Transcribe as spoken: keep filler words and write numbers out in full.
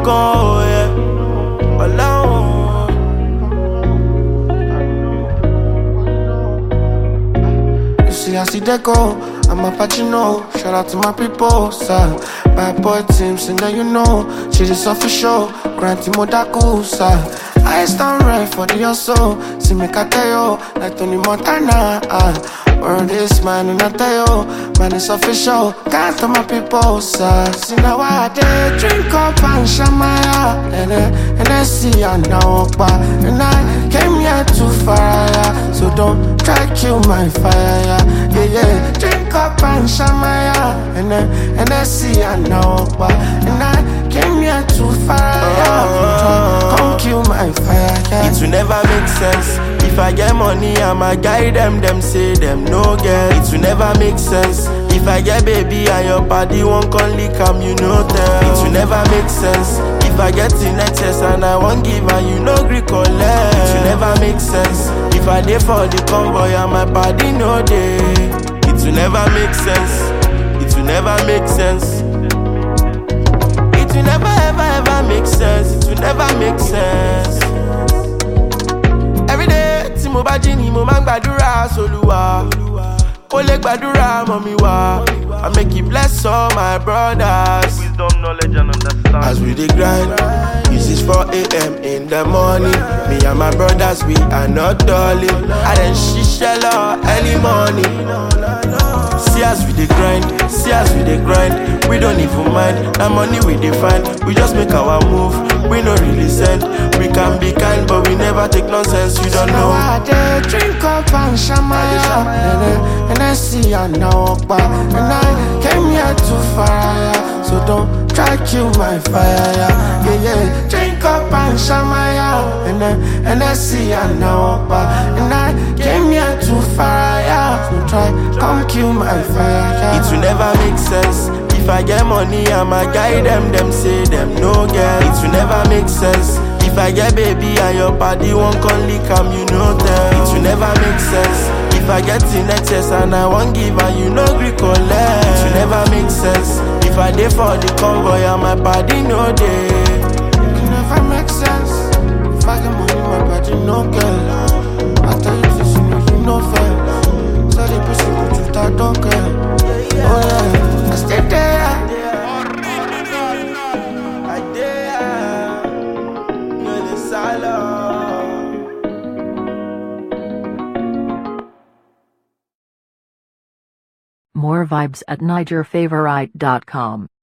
go, yeah. Alone. You see, I see that go. I'm a Pacino. Shout out to my people, sir. Bad boy team, sing that you know. She just official. Granty Modaku, sir. I stand right for the hustle. See me cateo, like Tony Montana. Uh. Word is mine and I tell you, man, it's official. Can't tell my people, sir. See now I did drink up and shamaya. And then, and then see I now walk by. And I came here to fire. So don't try kill my fire. Yeah, yeah. Drink up and shamaya. And then, and then see I now walk by. And I came here to fire. Come kill my fire. Yeah. It will never make sense. If I get money, I'ma guide them. Them say them no get. It will never make sense. If I get baby and your body won't come lick am, you know tell. It will never make sense. If I get in excess and I won't give and you no gree collect. It will never make sense. If I dey for the convoy and my body no dey. It will never make sense. It will never make sense. It will never ever ever make sense. It will never make sense. Every day, tí mo bá jí ni mo máa ń gbàdúrà s'Olúwa. Ó lè gbàdúrà mọ́ mi wá. I make it bless all my brothers. Wisdom, knowledge and understanding. As we dey grind, this is four a m in the morning. Me and my brothers, we are not darling. I done ṣiṣẹ́ lọ early morning. See as we dey grind, see as we dey grind. We don't even mind, that money we dey find. We just make our move, we no really send. We can be kind, but we never take nonsense, you don't know. I dey drink up and shamaya. And I see I now walk by. And I came here to fire. So don't try kill my fire. Yeah, yeah. Drink up and shamaya. And I, and I see I now walk by. And I came here to fire. So try come kill my fire. Yeah. It will never make sense. If I get money, I'ma guide them. Them say them no get. It will never make sense. If I get baby and your body won't come lick am, you know tell. It will never make sense. If I get in excess and I won't give and you no gree collect. It will never make sense. If I dey for the convoy and my body no dey. It will never make sense. If I get money, my body no get. I tell you this, you know you no fair. So the person who you that don't care. Oh yeah, I stay there. I there. You're the salon. More vibes at Niger Favorite dot com.